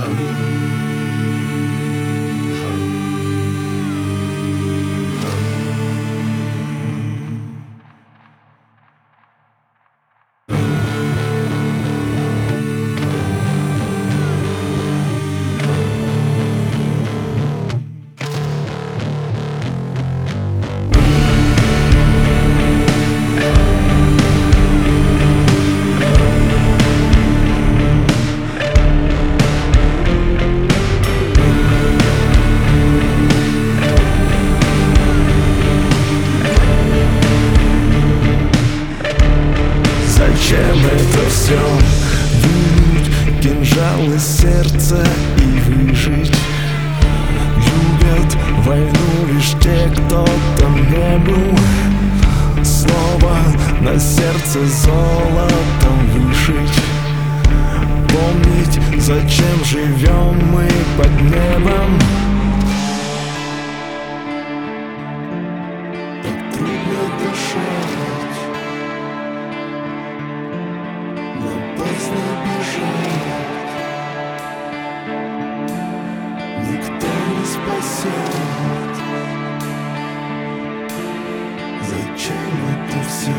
Зачем это все? Вынуть кинжал из сердца и выжить. Любят войну лишь те, кто там не был. Снова на сердце золотом вышить. Помнить, зачем живем мы под небом. Так трудно дышать, но поздно бежать. Никто не спасет. Зачем это все?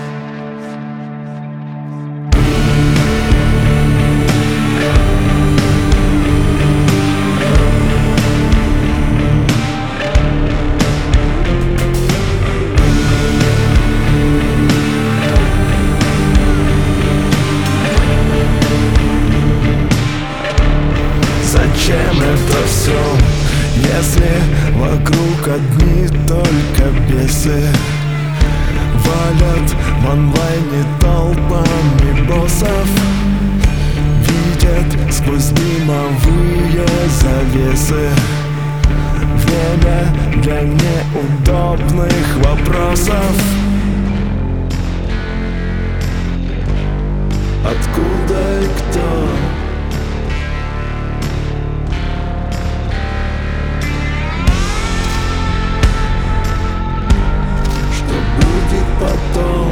Зачем это все, если вокруг одни только бесы? Валят в онлайне толпами боссов. Видят сквозь дымовые завесы. Время для неудобных вопросов. Откуда и кто? Потом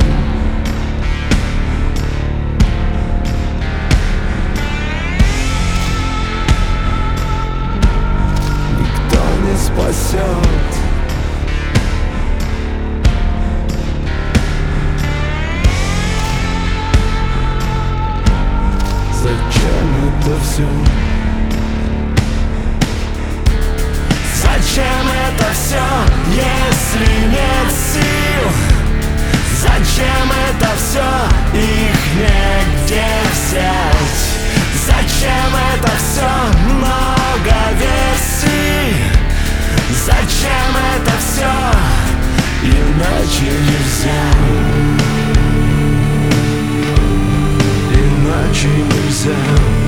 никто не спасет. Зачем это все? Зачем это все, если нет сил? Зачем это все? Их негде взять. Зачем это все? Много версий. Зачем это все? Иначе нельзя. Иначе нельзя.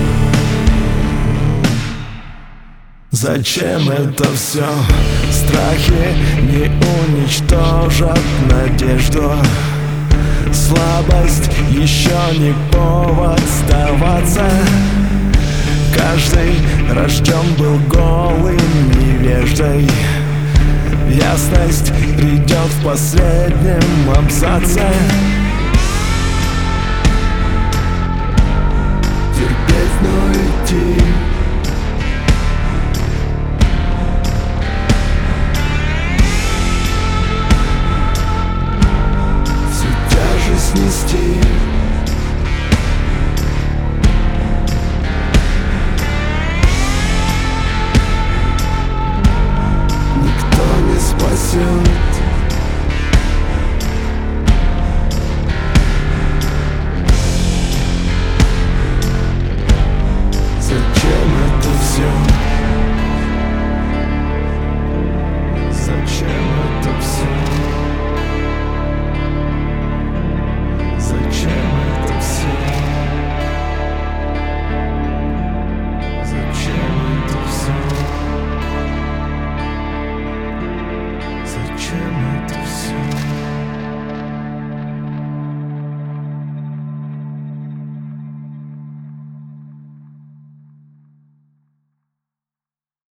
Зачем это все? Страхи не уничтожат надежду. Слабость еще не повод сдаваться. Каждый рожден был голым невеждой. Ясность придет в последнем абзаце. Терпеть, но идти.